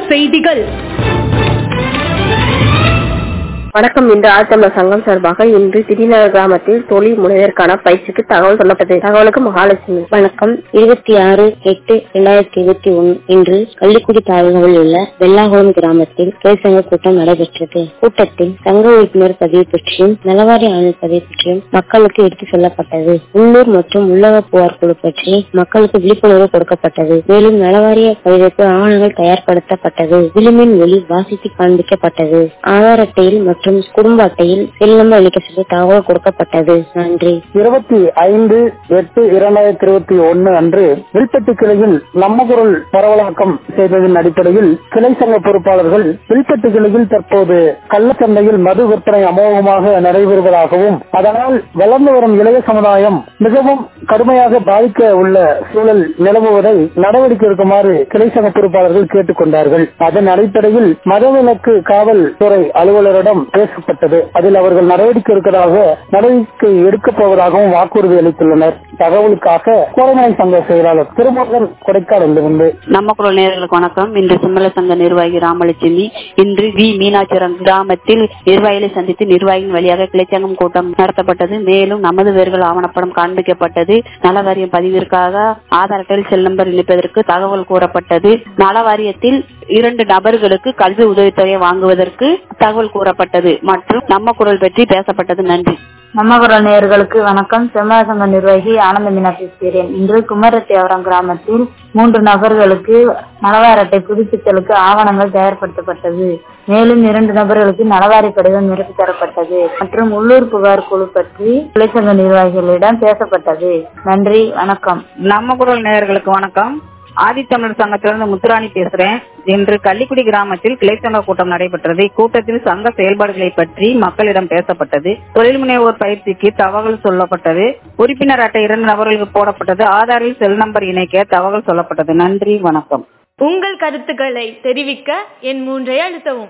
செய்திகள். வணக்கம். இன்று ஆழ்த்தமிழர் சங்கம் சார்பாக இன்று திடீநகர் கிராமத்தில் தொழில் முனைவருக்கான பயிற்சிக்கு தகவல் சொல்லப்பட்டது. தகவலுக்கு மகாலட்சுமி. வணக்கம். 26/8/2021 இன்று கள்ளிக்குடி தாலுகாவில் உள்ள வெள்ளாகுளம் கிராமத்தில் தொழிற்சங்க கூட்டம் நடைபெற்றது. கூட்டத்தில் சங்க உறுப்பினர் பதிவு பற்றியும் நலவாரிய ஆணைய பதிவு பற்றியும் மக்களுக்கு எடுத்து சொல்லப்பட்டது. உள்ளூர் மற்றும் உள்ளக புகார் குழு பற்றி மக்களுக்கு விழிப்புணர்வு கொடுக்கப்பட்டது. மேலும் நலவாரிய பதிவுக்கு ஆவணங்கள் தயார்படுத்தப்பட்டது. விளிம்பின் ஒளி வாசித்து காண்பிக்கப்பட்டது. ஆதார் அட்டையில் மற்றும் குடும்ப அட்டையில் செல் நம்பர் அளிக்க சொல்லி தகவல் கொடுக்கப்பட்டது. நன்றி. 25/8/2021 அன்று வில்பட்டி கிளையில் நம்ம குரல் பரவலாக்கம் செய்ததன் அடிப்படையில் கிளை சங்க பொறுப்பாளர்கள் வில்பட்டி கிளையில் தற்போது கள்ளச்சந்தையில் மது விற்பனை அமோகமாக நடைபெறுவதாகவும் அதனால் வளர்ந்து வரும் இளைய சமுதாயம் மிகவும் கடுமையாக பாதிக்க உள்ள சூழல் நிலவுவதை நடவடிக்கை எடுக்குமாறு கிளை சங்க பொறுப்பாளர்கள் கேட்டுக் கொண்டார்கள். அதன் அடிப்படையில் மதவிலக்கு காவல்துறை அலுவலரிடம் பேசப்பட்டது. அதில் அவர்கள் நடவடிக்கை எடுக்கப் போவதாகவும் வாக்குறுதி அளித்துள்ளனர். தகவலுக்காக கோரமலை சங்க செயலாளர் திருமுருகன் கொடைக்கானலிருந்து. நம்ம குரல் நேயர்களுக்கு வணக்கம். இன்று சிம்மல சங்க நிர்வாகி ராமலட்சுமி இன்று மீனாட்சிபுரம் கிராமத்தில் நிர்வாகிகளை சந்தித்து நிர்வாகியின் வழியாக கிளைச்சங்கம் கூட்டம் நடத்தப்பட்டது. மேலும் நமது வேர்கள் ஆவணப்படம் காண்பிக்கப்பட்டது. நலவாரியம் பதிவிற்காக ஆதார் அட்டையில் செல் நம்பர் இணைப்பதற்கு தகவல் கூறப்பட்டது. நலவாரியத்தில் 2 நபர்களுக்கு கல்வி உதவித்தொகை வாங்குவதற்கு தகவல் கூறப்பட்டது மற்றும் நம்ம குரல் பற்றி பேசப்பட்டது. நன்றி. நம்ம குரல் நேயர்களுக்கு வணக்கம். செம்மல சங்க நிர்வாகி ஆனந்த மீனா பேசுகிறேன். இன்று குமரத்தேவரம் கிராமத்தில் 3 நபர்களுக்கு நலவாரி அட்டை புதுப்பித்தலுக்கு ஆவணங்கள் தயார்படுத்தப்பட்டது. மேலும் 2 நபர்களுக்கு நலவாரி கடிதம் நிரப்பி தரப்பட்டது மற்றும் உள்ளூர் புகார் குழு பற்றி தொழிற்சங்க நிர்வாகிகளிடம் பேசப்பட்டது. நன்றி, வணக்கம். நம்ம குரல் நேயர்களுக்கு வணக்கம். ஆதித்தமிழர் சங்கத்திலிருந்து முத்துராணி பேசுறேன். இன்று கள்ளிக்குடி கிராமத்தில் கிளைச்சங்க கூட்டம் நடைபெற்றது. இக்கூட்டத்தில் சங்க செயல்பாடுகளை பற்றி மக்களிடம் பேசப்பட்டது. தொழில் முனைவோர் பயிற்சிக்கு தகவல் சொல்லப்பட்டது. உறுப்பினர் அட்டை 2 நபர்களுக்கு போடப்பட்டது. ஆதாரில் செல் நம்பர் இணைக்க தகவல் சொல்லப்பட்டது. நன்றி, வணக்கம். உங்கள் கருத்துக்களை தெரிவிக்க என் 3 அழுத்தவும்.